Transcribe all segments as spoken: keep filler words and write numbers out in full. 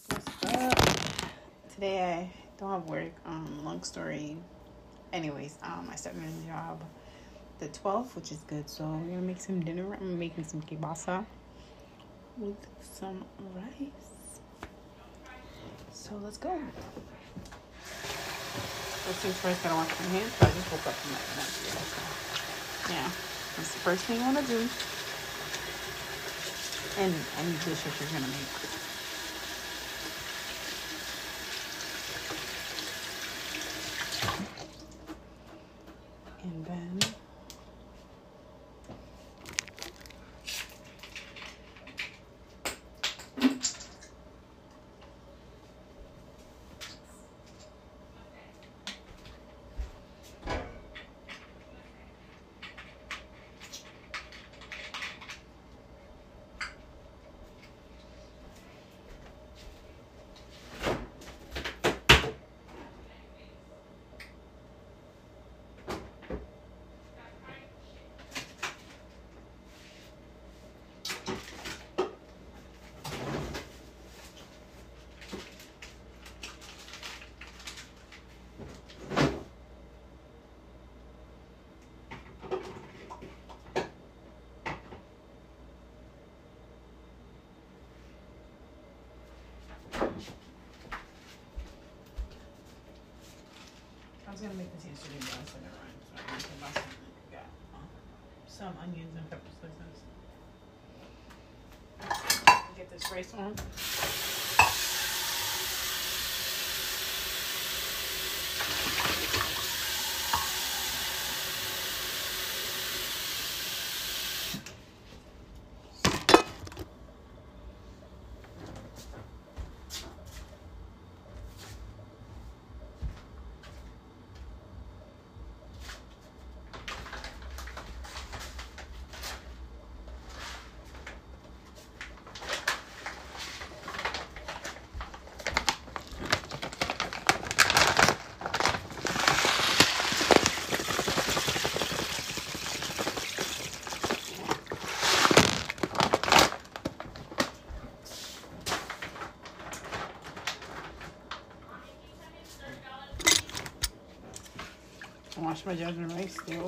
What's up? Today I don't have work. Um, long story. Anyways, um, I started a new job the twelfth, which is good. So we're gonna make some dinner. I'm making some kibasa with some rice. So let's go. First things first, gotta wash my hands. So I just woke up from that nap. So yeah, that's the first thing I wanna do. And any dishes you're gonna make. And then I was gonna make this yesterday, but I said never mind. So I'm gonna buy some. Got um, some onions and pepper slices. Get this rice on. Wash my jasmine rice still.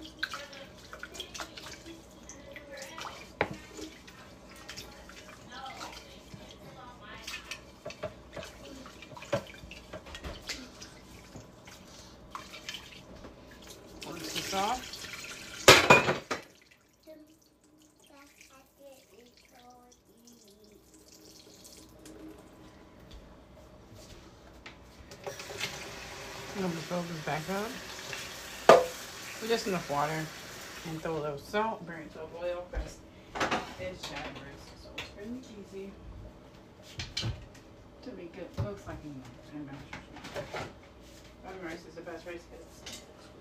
Once it's off. I'm gonna fill this back up. With just enough water and throw a little salt, burn to a boil because it's shad rice, so it's really easy to make it. Looks like you know, brown rice is the best rice because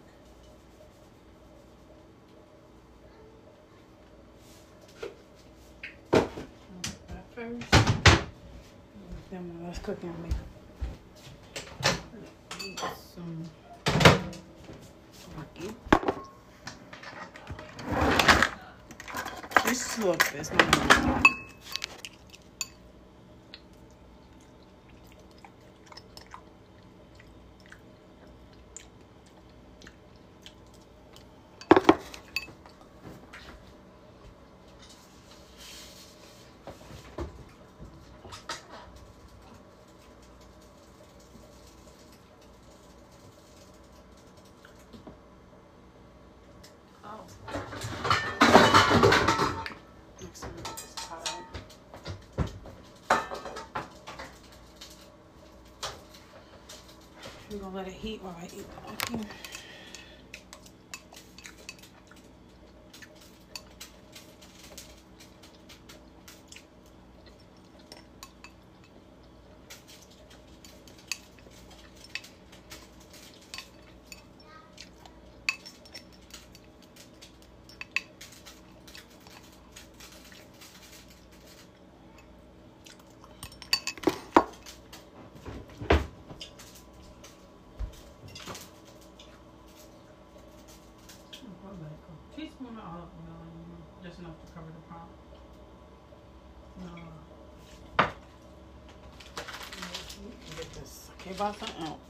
that first. Then when I was cooking, I make some. This looks this one. I'm gonna let it heat while I eat that. Okay. Okay, about something else.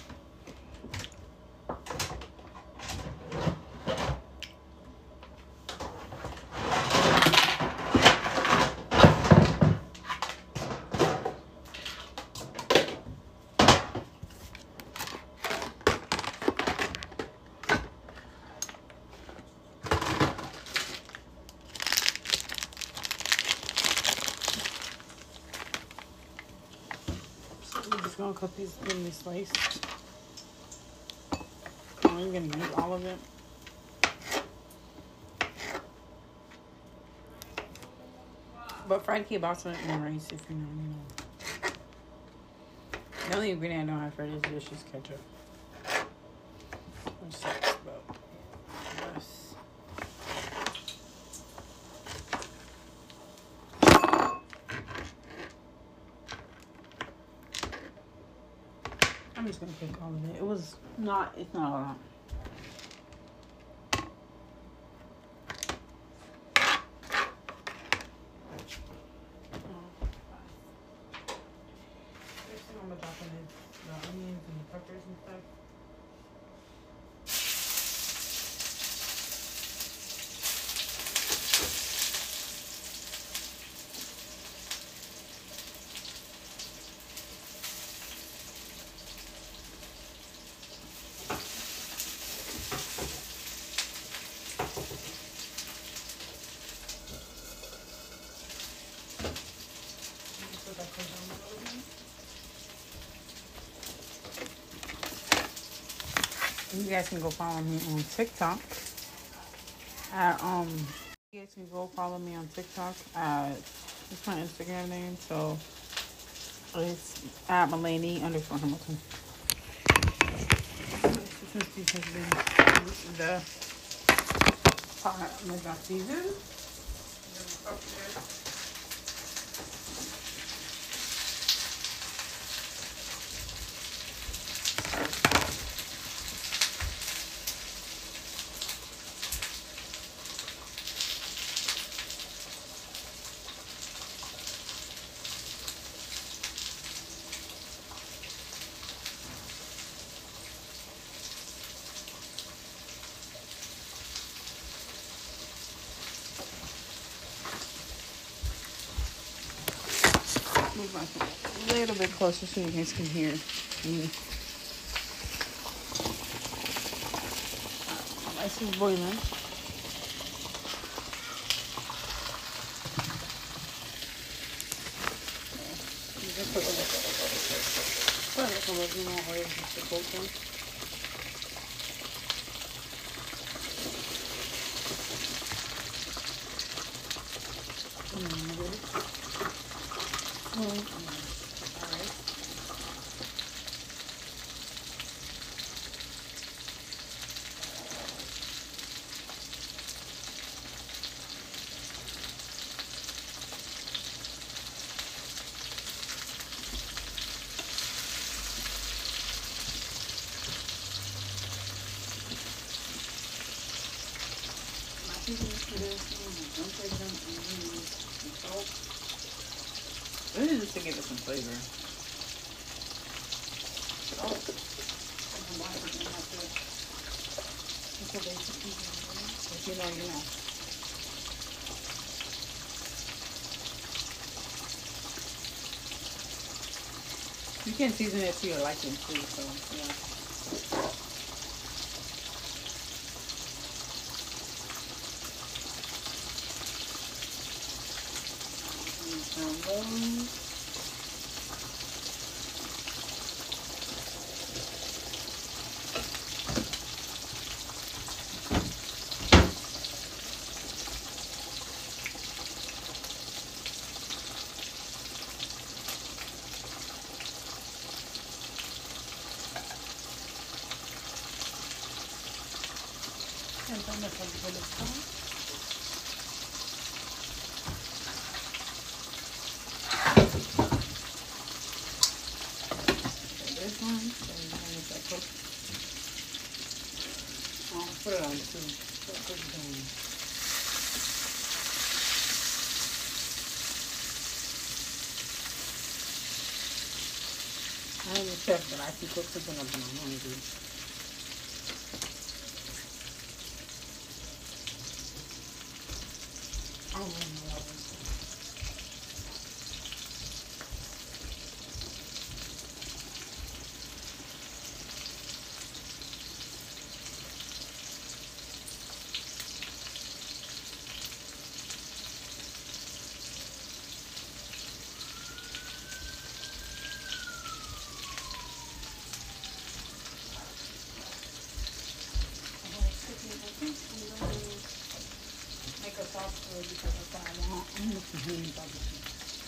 I'm just gonna cut these thinly sliced. I'm gonna use all of it. But fried kielbasa and rice, if you know, you know. The only ingredient I don't have for this dish is ketchup. Which sucks, but yes. I'm just gonna pick all of it. It was not, it's not a lot. I'm gonna drop in the onions and the peppers and stuff. Put that comes on a little bit. You guys can go follow me on TikTok. At, um, you guys can go follow me on TikTok. At, it's my Instagram name, so it's at Mulaney underscore Hamilton. Since this has been the pot was not seasoned. Move my phone a little bit closer so you guys can hear me. Rice is boiling. You can put a little, put a little more oil just to coat them. This is just to give it some flavor. Oh, if you know, you know. You can season it to your liking too, so yeah. Down this one, so you want to let that cook. I'll put it on too. Put it down. I am a chef, but I can cook something up when I'm hungry. I don't really know what this is. Make a sauce for it because that's what I want. I'm looking for honey barbecue.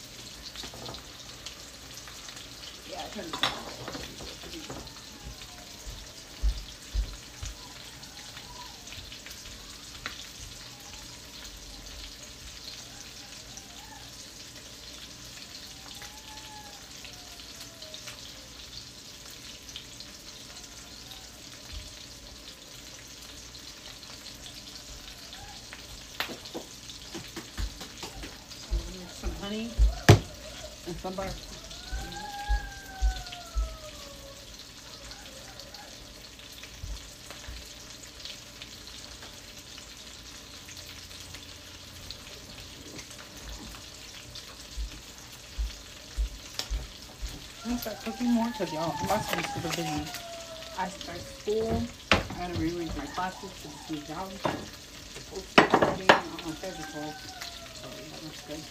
Yeah, I turn this on. Some honey and some butter. I'm gonna start cooking more because y'all, I'm about to be super busy. I start school. I gotta rearrange my classes to this new job. Supposed to be starting on February twelfth. So yeah, that's good.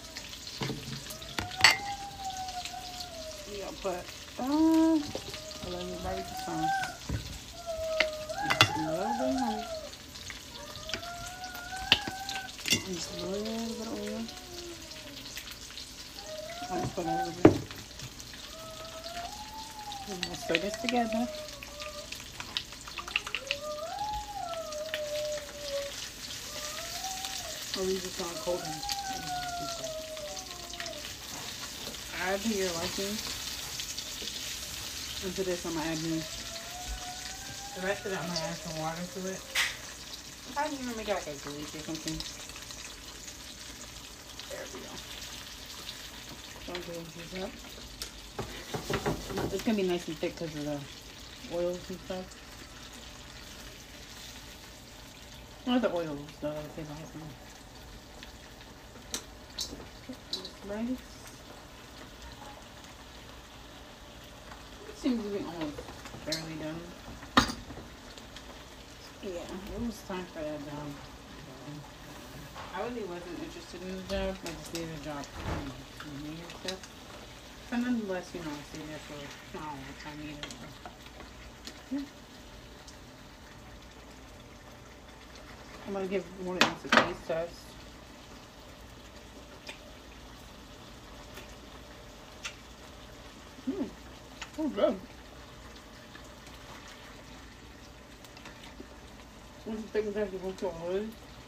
Yeah, but uh, I love you barbecue sauce. Just a little bit of honey. Just a little bit of oil. I'll just put a little bit. And we'll stir this together. Or we just gonna cold them. Add to your liking. Into this, I'm gonna add new. The rest of it, I'm gonna add some water to it. I didn't even make it like a glaze or something. There we go. Don't glaze this up. It's gonna be nice and thick because of the oils and stuff. Not the oils, the things like that. Rice. It seems to be almost fairly done. Yeah, it was time for that job. I really wasn't interested in the job. I just needed a job for me and stuff. But nonetheless, you know, I stayed there for, I don't know, what I needed. Yeah. I'm going to give one of these a taste test. Mmm. Oh, good. This is taking time to go to oil.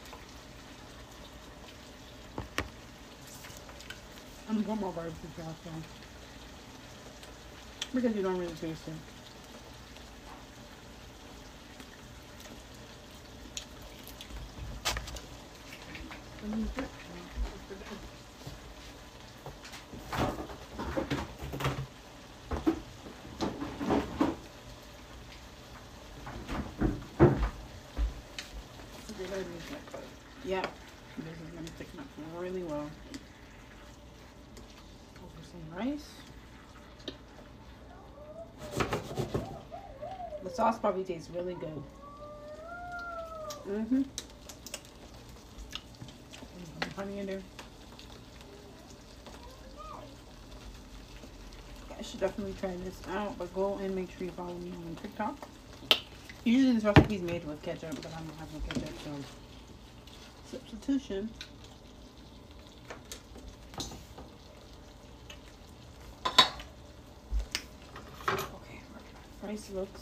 I'm going to put more barbecue sauce on. Because you don't really taste it. Yeah, this is going to thicken up really well. Over some rice. The sauce probably tastes really good. Mm-hmm. Honey in there. I should definitely try this out, but go and make sure you follow me on TikTok. Usually this recipe is made with ketchup, but I don't have no ketchup, so substitution. Okay, rice looks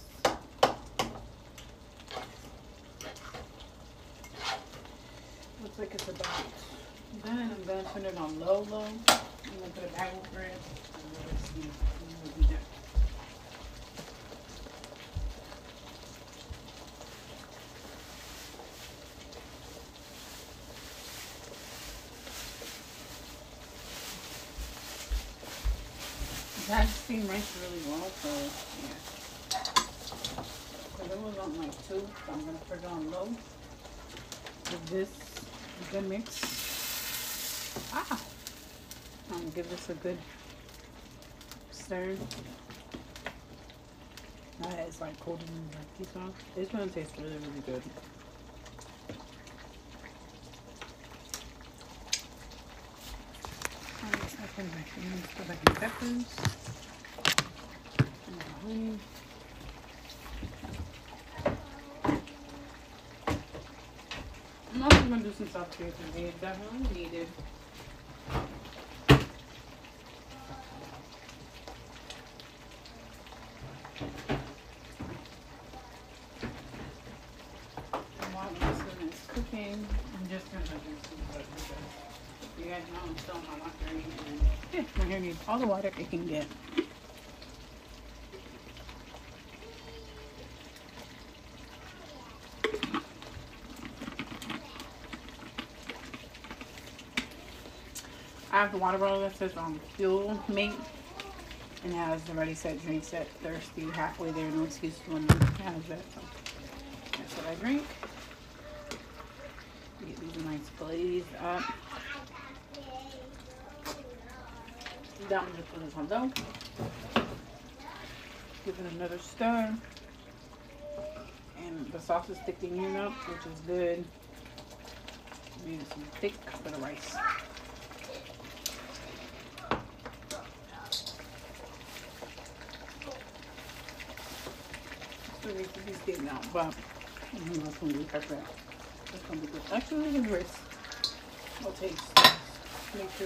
looks like it's about done. I'm gonna turn it on low, low. I'm gonna put it back over it. And let's see. We'll be done. That steamed rice really well, so yeah. Because it was on like two, so I'm gonna put it on low. Give this a good mix. Ah, I'm gonna give this a good stir. That is like colder than turkey sauce. This one tastes really, really good. I put my hands, put like my peppers and the honey. I'm also gonna do some soft cherry today. It's definitely needed. Cooking. I'm just gonna do some butter. You guys know I'm still on my water and yeah, my hair needs all the water it can get. I have the water bottle that says um Fuel Mate and it has the ready set drink set thirsty halfway there, no excuses when it has that. So that's what I drink. Get these nice glazed up. Now I'm just putting this on dough. Give it another stir. And the sauce is thickening up, which is good. Maybe some thick for the rice. The recipe's getting out, but I'm not going to be perfect. It's going to be good. Actually, the rice will taste. Make sure.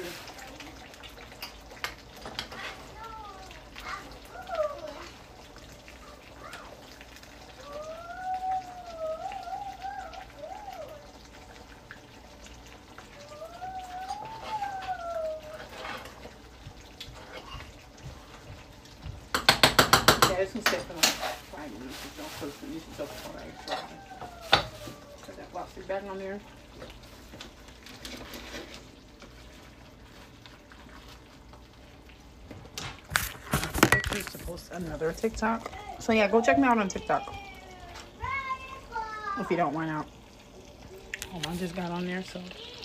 Yeah, it's going to stay for like five minutes or so. Close to this is up for like five. Put that lobster back on there. I'm supposed to another TikTok. So yeah, go check me out on TikTok. If you don't want out. Oh, I just got on there, so.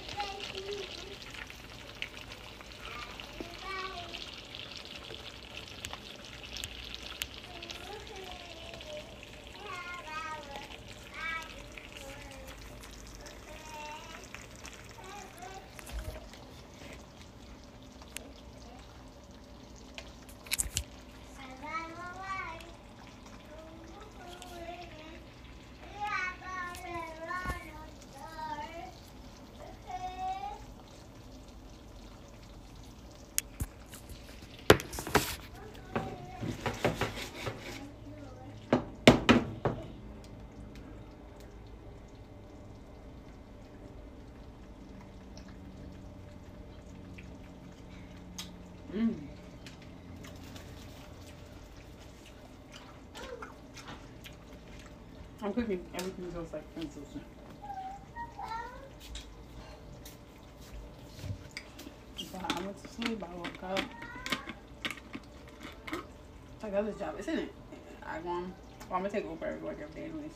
Mm. I'm cooking everything feels like translucent. So I went to sleep, I woke up. I got this job, isn't it? I want, well, I'm gonna take Uber like every day anyways.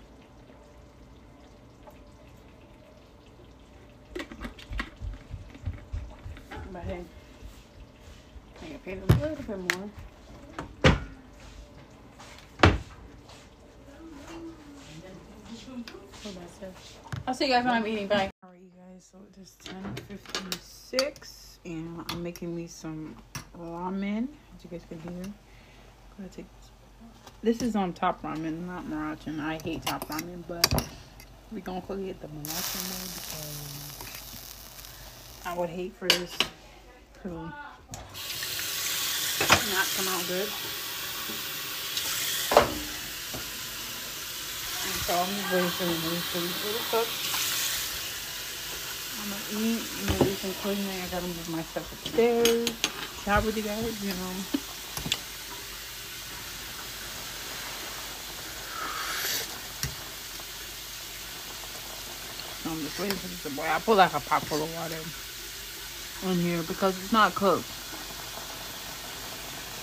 But hey, I get paid a little bit more. So that's it. I'll see you guys when I'm eating. Bye. Alright, you guys. So it is ten fifty-six, and I'm making me some ramen. As you guys can hear, I'm gonna take this. This is on top ramen, not Maruchan. I hate top ramen, but we gonna cook it the Maruchan way because I would hate for this to not come out good. So I'm just waiting for the food to cook. I'm gonna eat, I'm gonna do some cleaning. I gotta move my stuff upstairs. Chat with you guys, you know. So I'm just waiting for this to boil. I put like a pot full of water in here because it's not cooked.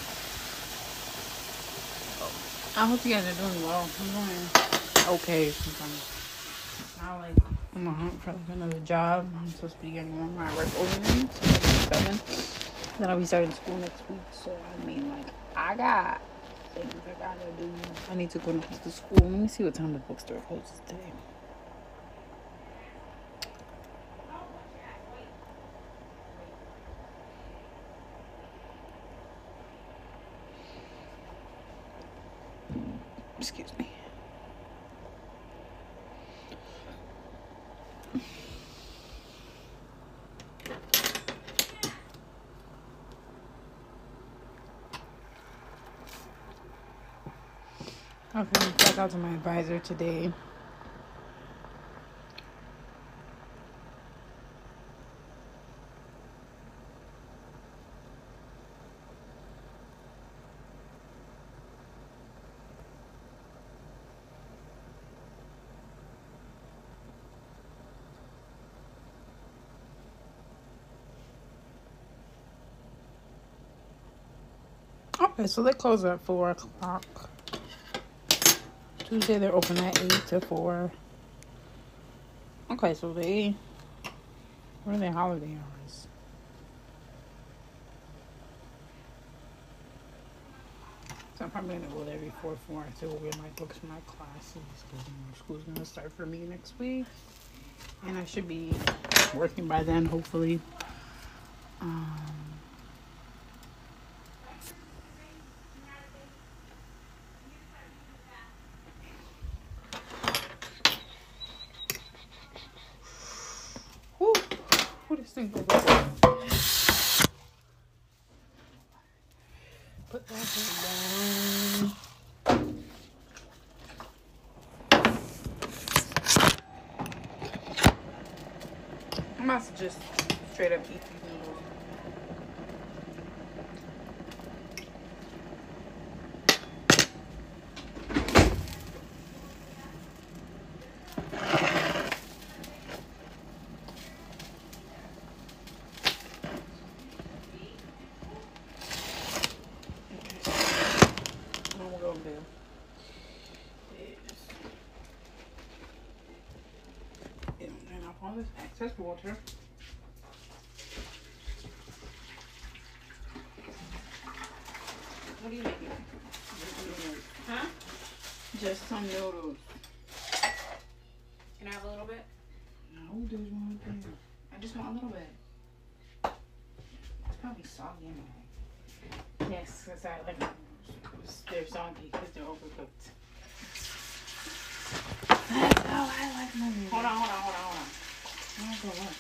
I hope you guys are doing well. I'm doing okay sometimes. Now, like, I'm on a hunt for like another job. I'm supposed to be getting one more work over there. So seven. Then I'll be starting school next week. So I mean, like, I got things I gotta do. I need to go to school. Let me see what time the bookstore closes today. Excuse me. Okay, back out to my advisor today. Okay, so they close at four o'clock. Tuesday they're open at eight to four. Okay, so they, what are their holiday hours? So I'm probably gonna go there before four to go get my books for my classes because you know, school's gonna start for me next week, and I should be working by then, hopefully. Um, whew, who this thing goes over? Put that thing down. I must just straight up eat these noodles. What we're gonna do is drain off all this excess water. What are you making? Huh? Just some noodles. Can I have a little bit? No, there's one thing. I just want a little bit. It's probably soggy anyway. Yes, because I like noodles. They're soggy because they're overcooked. That's how I like my noodles. Hold on, hold on, hold on, hold on. Oh, go what?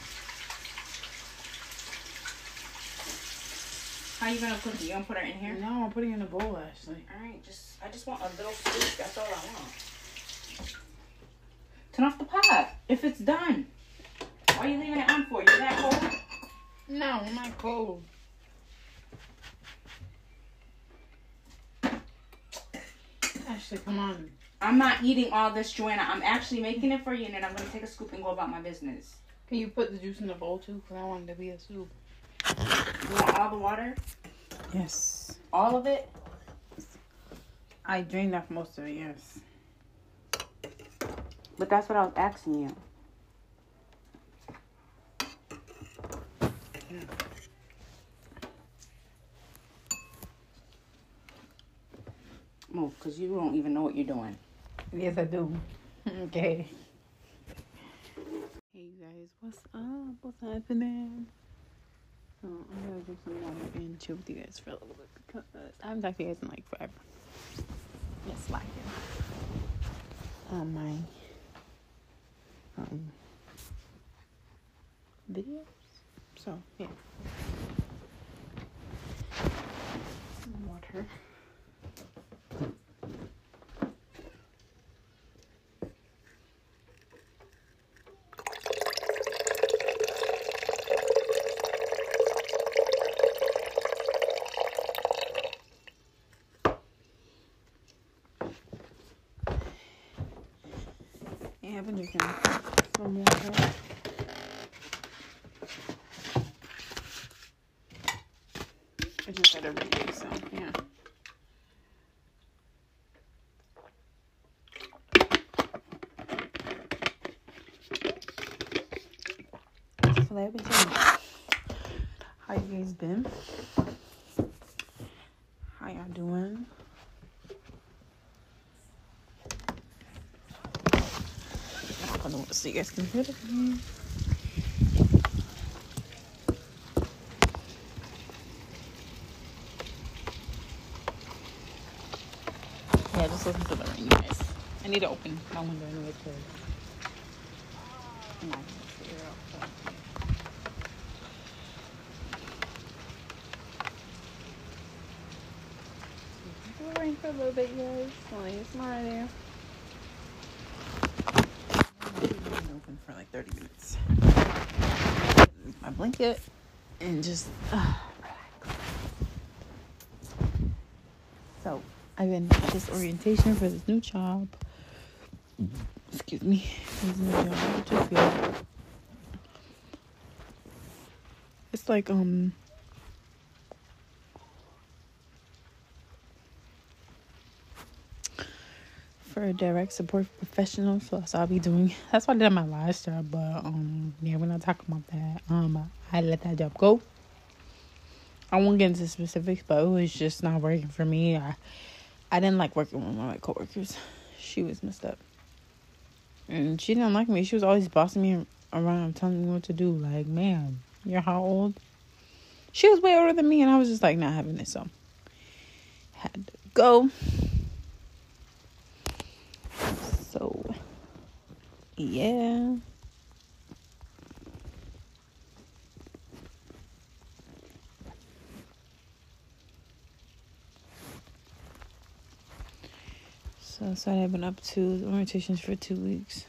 How you gonna cook it? You gonna put her in here? No, I'm putting it in a bowl, Ashley. Alright, just I just want a little soup. That's all I want. Turn off the pot if it's done. Why are you leaving it on for? You're that cold? No, I'm not cold. Ashley, come on. I'm not eating all this, Joanna. I'm actually making it for you, and then I'm gonna take a scoop and go about my business. Can you put the juice in the bowl too? Because I want it to be a soup. You want all the water? Yes. All of it? I drained off most of it, yes. But that's what I was asking you. Yeah. Move, because you don't even know what you're doing. Yes, I do. Okay. Hey, guys. What's up? What's happening? So I'm gonna drink some water and chill with you guys for a little bit because I haven't talked to you guys in like forever. Just slacking on my um videos. So yeah, some water. Yeah, I've been drinking some water. I just had every day, so yeah. let me tell you. How you guys been? How y'all doing? I don't know what to see. You guys can hear it. Yeah, just listen to the rain, you guys. I need to open my window anyway because I'm not gonna see it out. It'll rain for a little bit, guys. Only it's not there. Open for like thirty minutes. My blanket and just uh, relax. So I've been at this orientation for this new job. Excuse me. This new job, which is good. It's like um for a direct support professional, so that's what I'll be doing. That's what I did at my last job, but um yeah, we're not talking about that. Um I let that job go. I won't get into specifics, but it was just not working for me. I I didn't like working with one of my coworkers. She was messed up. And she didn't like me. She was always bossing me around, telling me what to do. Like, man, you're how old? She was way older than me, and I was just like not having it, so had to go. So yeah. So that's what I've been up to. The orientations for two weeks.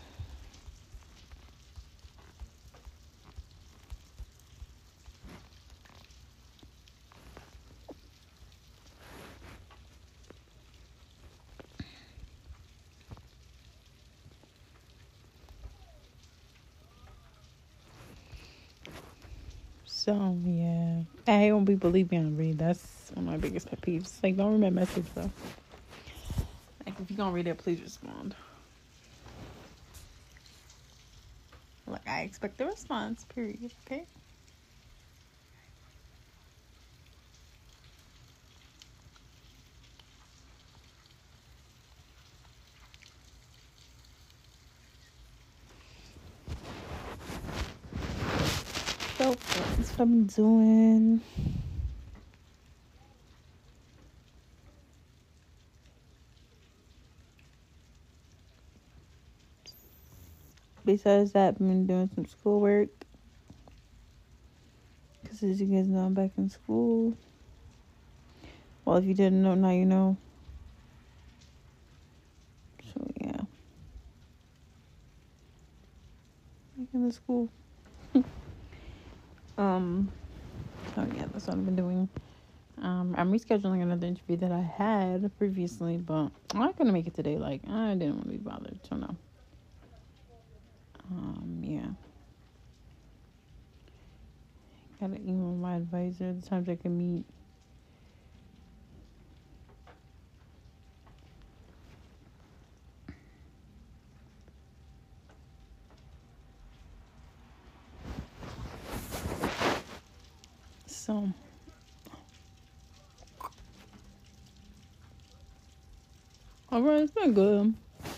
So yeah, I hate when people leave me on read. That's one of my biggest pet peeves. Like, don't read my message, bro. Like, if you're gonna read it, please respond. Like, I expect a response. Period. Okay. So that's what I'm doing. Besides that, I've been doing some schoolwork. Because as you guys know, I'm back in school. Well, if you didn't know, now you know. So, yeah. Back in the school. um, so, yeah, that's what I've been doing. Um, I'm rescheduling another interview that I had previously, but I'm not going to make it today. Like, I didn't want to be bothered, so no. Um, yeah. Gotta email my advisor the times I can meet. So, alright, it's been good.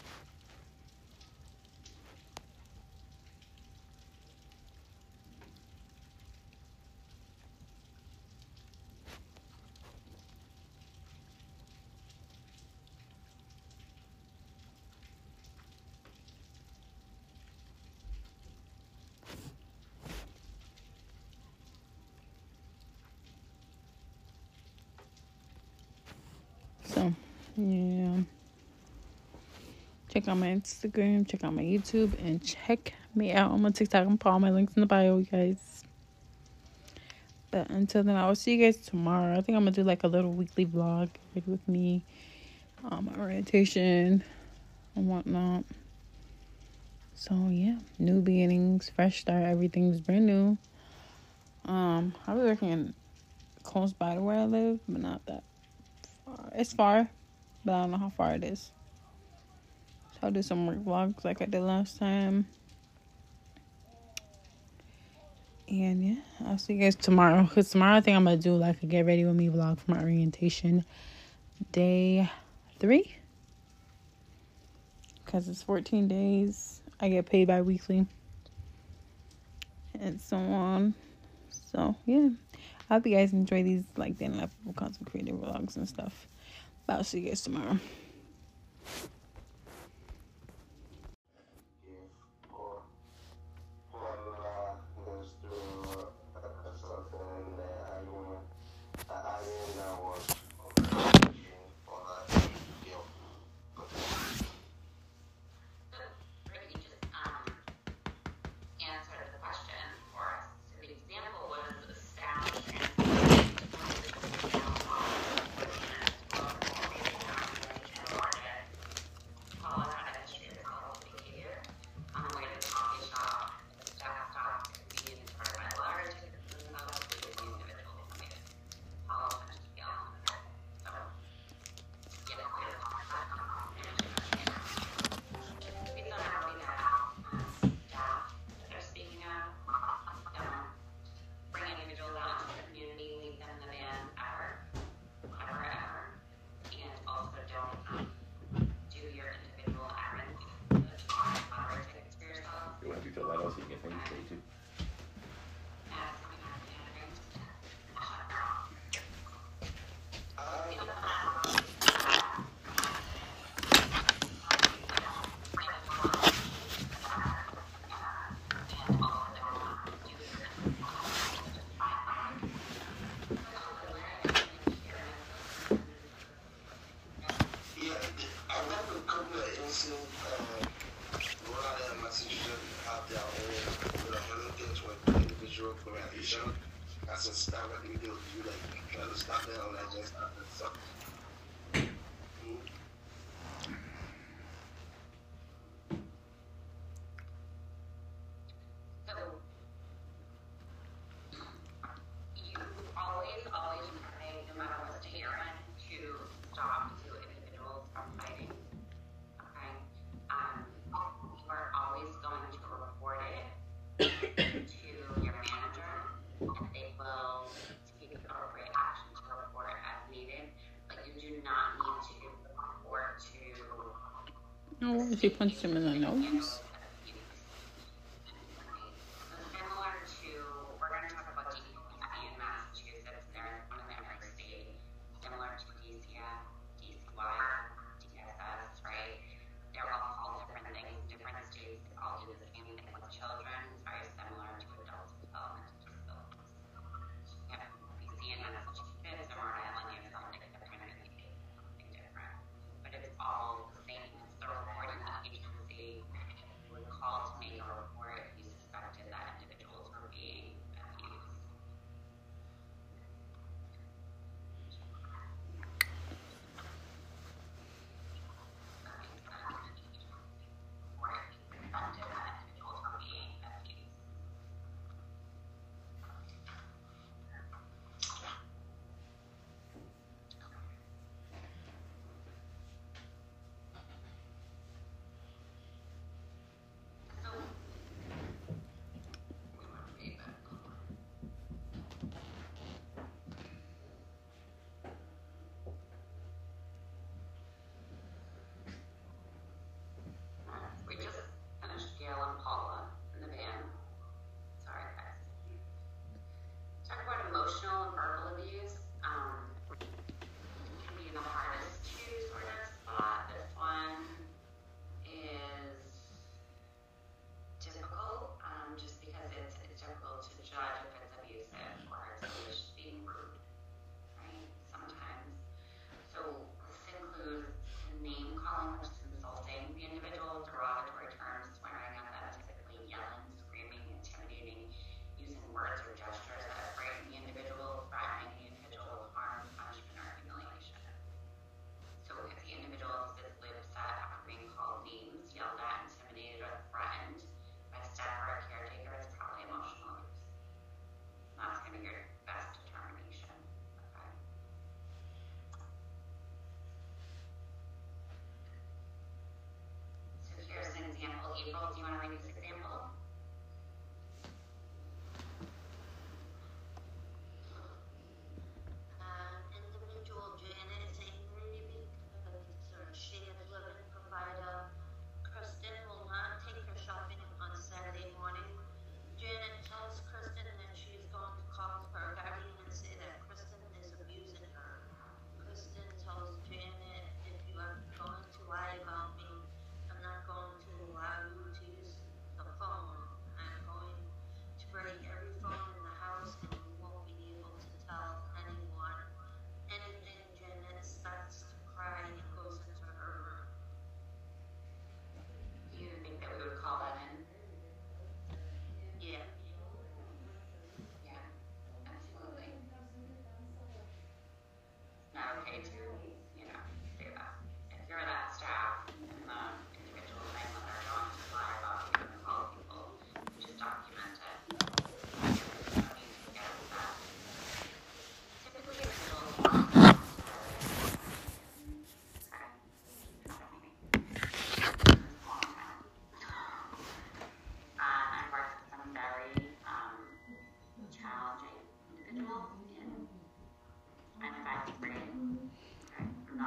So, yeah. Check out my Instagram, check out my YouTube, and check me out on my TikTok. I'm putting all my links in the bio, you guys. But until then, I will see you guys tomorrow. I think I'm gonna do like a little weekly vlog with me, um, my orientation and whatnot. So yeah, new beginnings, fresh start. Everything's brand new. Um, I'll be working in close by to where I live, but not that far. It's far, but I don't know how far it is. So I'll do some work vlogs like I did last time. And yeah, I'll see you guys tomorrow. Because tomorrow I think I'm going to do like a get ready with me vlog for my orientation day three. Because it's fourteen days. I get paid bi-weekly. And so on. So yeah. I hope you guys enjoy these like then level content creator vlogs and stuff. But I'll see you guys tomorrow. Oh, she punched him in the nose. April, do you want to read this example?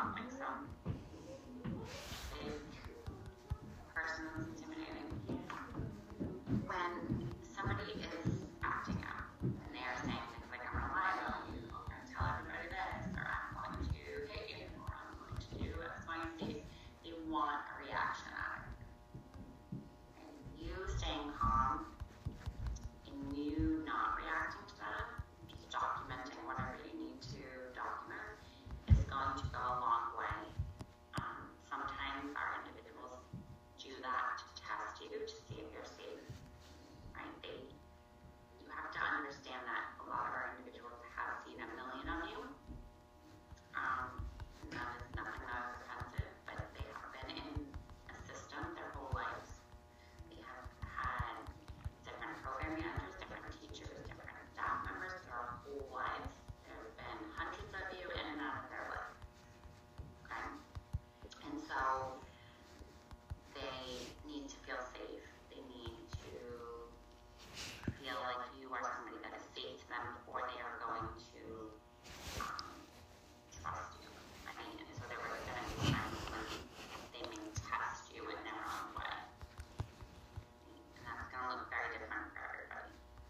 not like some big person who's intimidating. When somebody is acting out and they are saying things like, I'm relying on you, I'm going to tell everybody this, or I'm going to hit you, or I'm going to do X, Y, and Z, they want a reaction out of it. And you staying calm and you not reacting to that, just documenting whatever you need to document, is going to go a long way. Um, sometimes our individuals do that to test you, to see if you're safe. Right? They, you have to understand that a lot of our individuals have seen a million of you. Um, and that is nothing that is offensive, but they have been in a system their whole lives. They have had different program managers, different teachers, different staff members their whole lives. There have been hundreds of you in and out of their life. Okay? And so they need to feel safe. They need to feel like you are somebody that is safe to them before they are going to um, trust you. I mean, and so there are going to be times when they may test you in their own way. And that's going to look very different for everybody.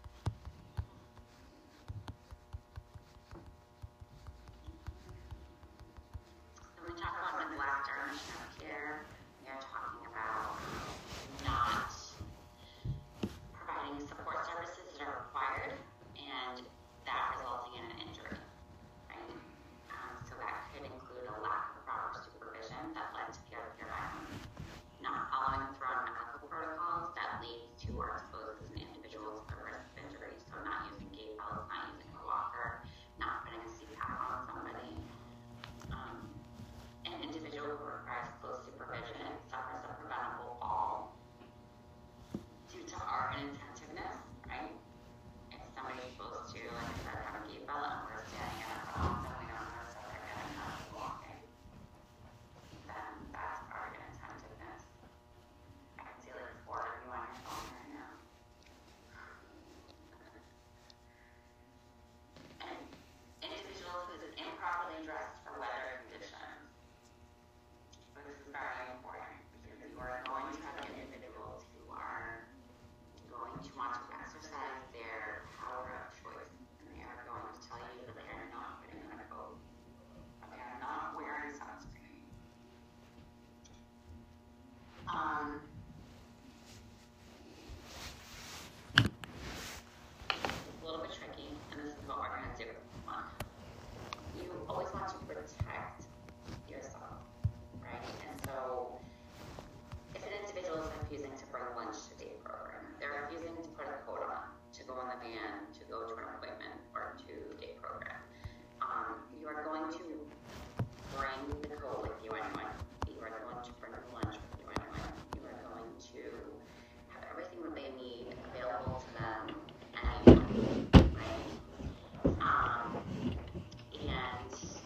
When we talk about neglect or mission of care, we are talking about not providing support services that are required and that resulting in an injury, right? Um, so that could include a lack of proper supervision that led to peer-to-peer violence, not following through on medical protocols that leads to or exposes an individual to the risk of injury, so not using gait belts, not using a walker, not putting a C PAP on somebody. Um, an individual who requires close supervision suffers a preventable fall due to our inattentiveness, right? If somebody's supposed to, like I said, have a gait belt and we're standing in our box and we don't notice that they're getting up and walking, then that's our inattentiveness. I can see like four of you on your phone right now. And individuals who's improperly dressed for weather conditions. But this is very important because you are going to have individuals who are going to want to exercise their power of choice, and they are going to tell you that they are not putting on a coat, or they are not wearing sunscreen. Um, it's a little bit tricky, and this is what we're going to do. One, you always want to protect yourself, right? And so if an individual is refusing to bring lunch to day program, they're refusing to put a coat on, to go in the van, to go to an appointment, or to day program. Um, you are going to bring the coat with you anyway. You are going to bring the lunch with you anyway. You are going to have everything that they need available to them anyway, right? Um, and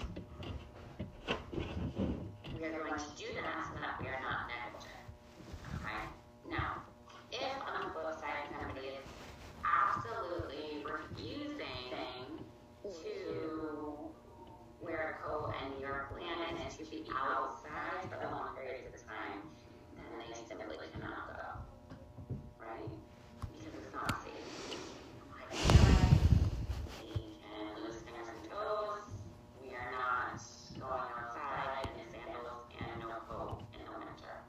we are going to do that so that we are not negligent. Okay? Now, if on the flip side somebody is absolutely refusing to wear a coat and your plan is to be outside for long periods of time, then they simply cannot go. Right? Because it's not safe. Like we can lose fingers and toes. We are not going outside in sandals and no coat in the winter.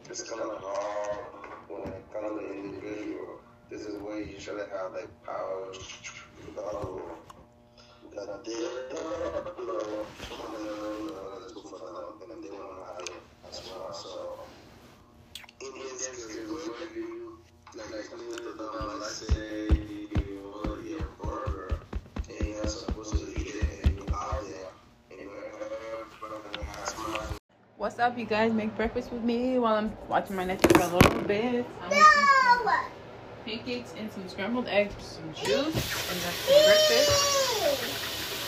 it's kind of hard when it comes to individual. This is where you should have like power with the other one. That they, you know, let's go for that, and they want to have it as well. So, Indian skills is where you, like, explain to them, let's say you want to eat a burger, and you're supposed to eat it, and you're out there, and you're have What's up, you guys? Make breakfast with me while I'm watching my Netflix for a little bit. I'm making some pancakes and some scrambled eggs, some juice, and that's some breakfast.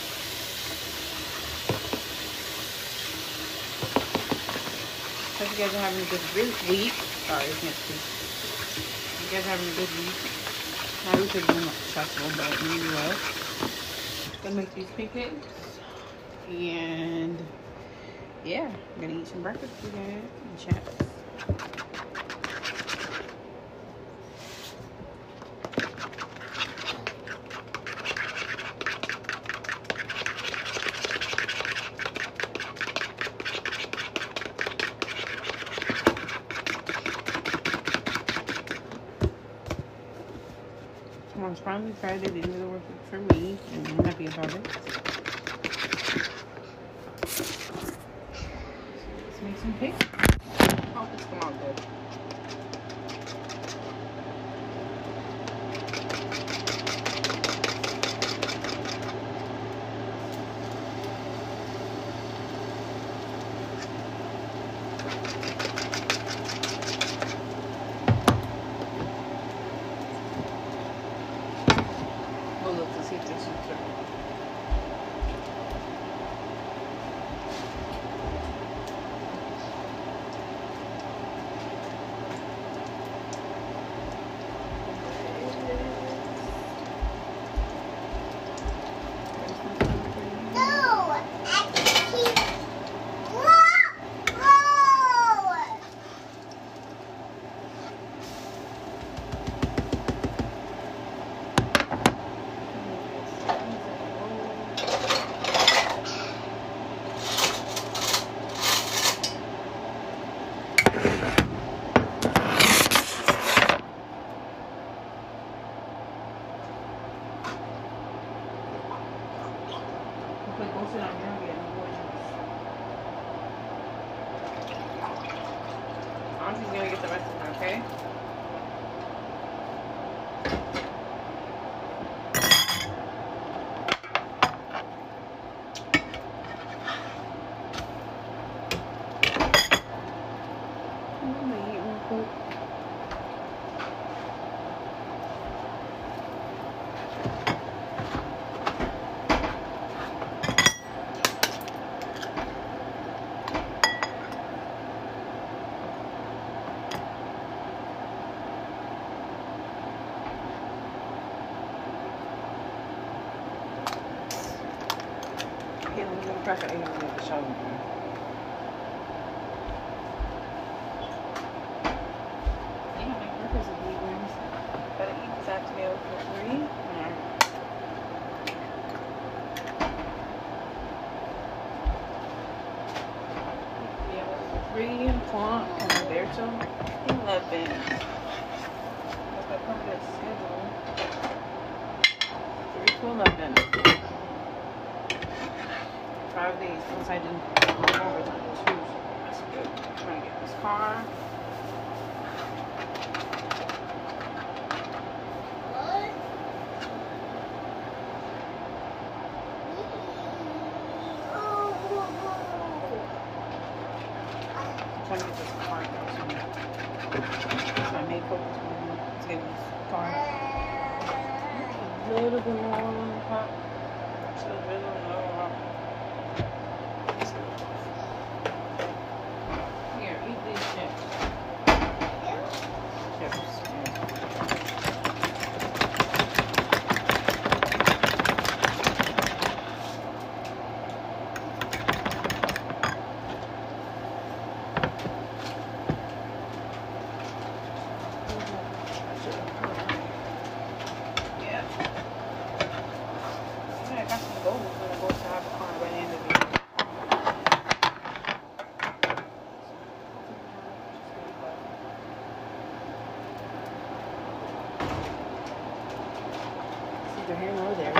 Hope you guys are having a good week. Sorry, it's next week. You guys are having a good week. My week has been stressful, but anyway. Gonna make these pancakes. And yeah, I'm gonna eat some breakfast with you guys and chat. Tomorrow's finally Friday. They do the work for me, and I'm happy about it. Let's make some cake. Hope it's come out good. We'll look to see if this is good. Auntie's gonna get the rest of them, okay? I'm gonna eat real quick. Okay, let me go crack an egg and make the show. Yeah, my breakfast is vegan. Gotta eat this afternoon for three. Yeah. Yeah, three and Plonk and Alberto. Eleven. That's my permanent schedule. Three to eleven. Five days since I didn't go overtime too, so that's good. I'm trying to get this car. I'm trying to get this car soon. That's my main focus is getting this car. A little bit more on the top. Just a little lower. Here, eat these chips. Chips. Yeah. Yeah, I got some gold. I'm gonna go here nor there.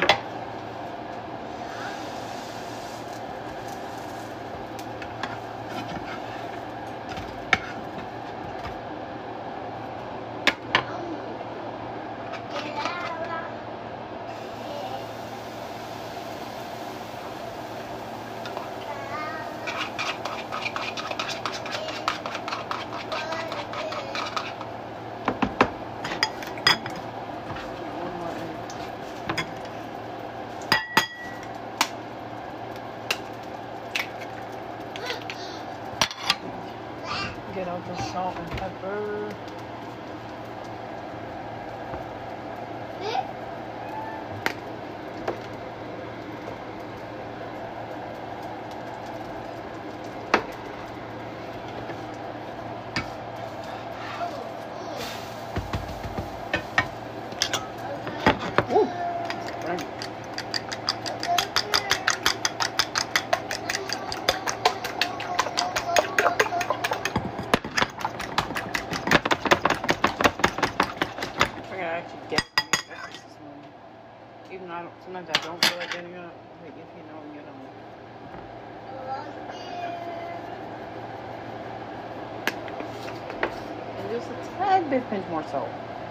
Get out the salt and pepper. Ooh, right. Even though I don't, sometimes I don't feel like getting up, but if you know, you know. And just a tad bit pinch more salt.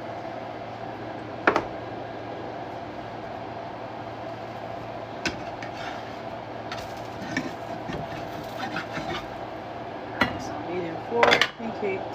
Alright, so I'm eating four pancakes.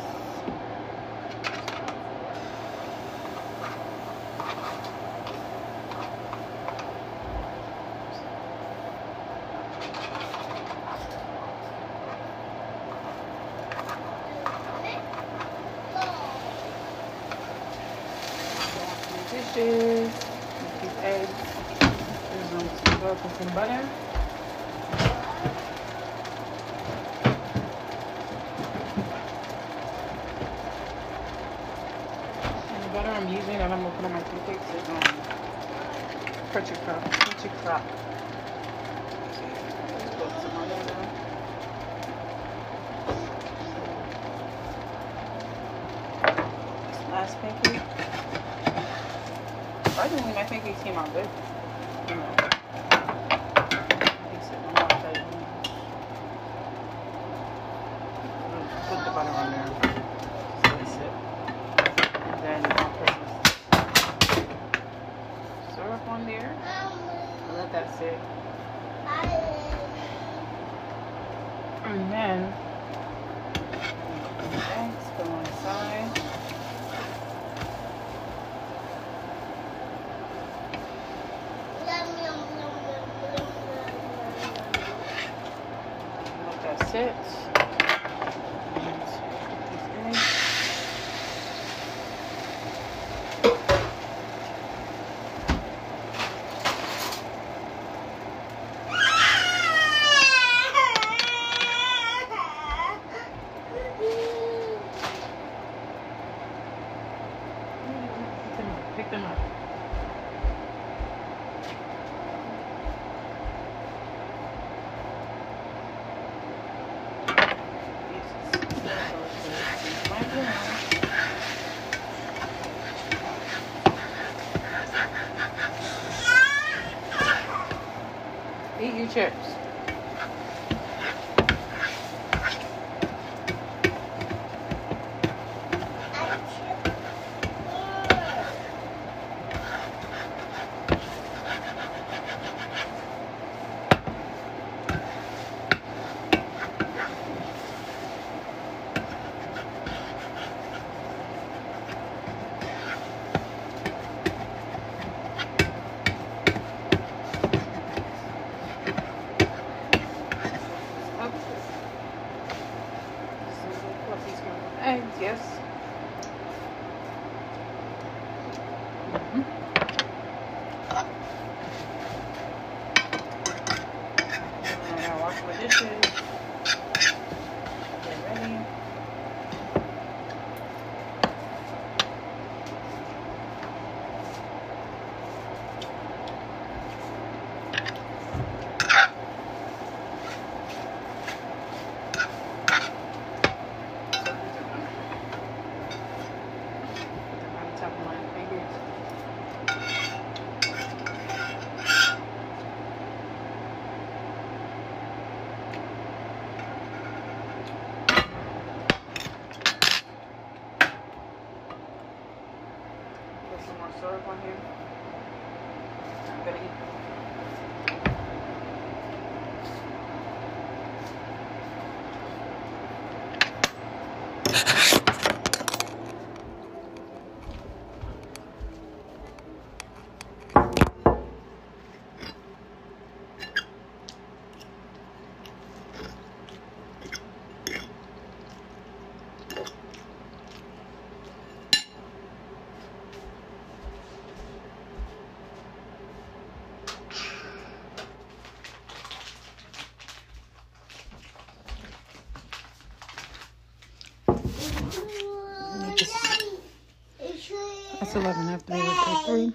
Dishes, these eggs, there's some milk and some butter. And the butter I'm using that I'm gonna put on my pancakes is um, Country Crock. Country Crock. Let's put some on there now. This last pancake. Surprisingly, my pancakes came out good. You know, put the butter on there. Just let it sit. And then I'll put some syrup on there. I'll let that sit. And then the eggs go on the side. That's it. Pick them up. Eat your chips. Eggs, yes. Mm-hmm. I'm gonna wash my dishes. Get ready. syrup on here. I'm gonna eat. It's eleven after they were three.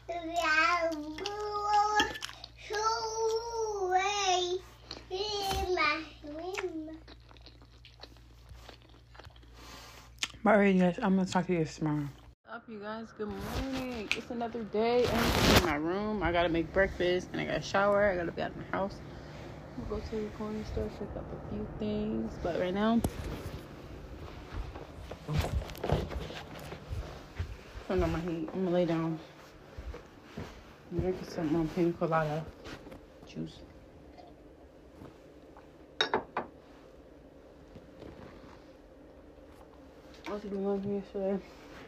Alright, guys, I'm gonna talk to you guys tomorrow. What's up, you guys? Good morning. It's another day. I'm in my room. I gotta make breakfast and I gotta shower. I gotta be out of my house. I'm gonna go to the corner store, pick up a few things. But right now, turn on my heat. I'm gonna lay down. I'm drinking some um, pina colada juice. I was doing yesterday.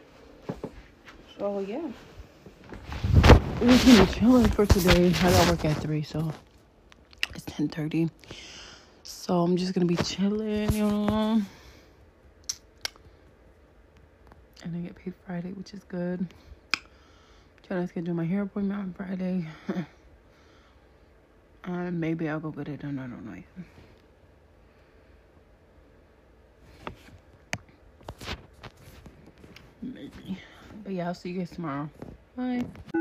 So yeah. We're just gonna be chilling for today. I gotta work at three, so it's ten thirty. So I'm just gonna be chilling, you know. And I get paid Friday, which is good. Trying to schedule my hair appointment on Friday. uh, maybe I'll go get it done. I don't know yet. Maybe. But yeah, I'll see you guys tomorrow. Bye.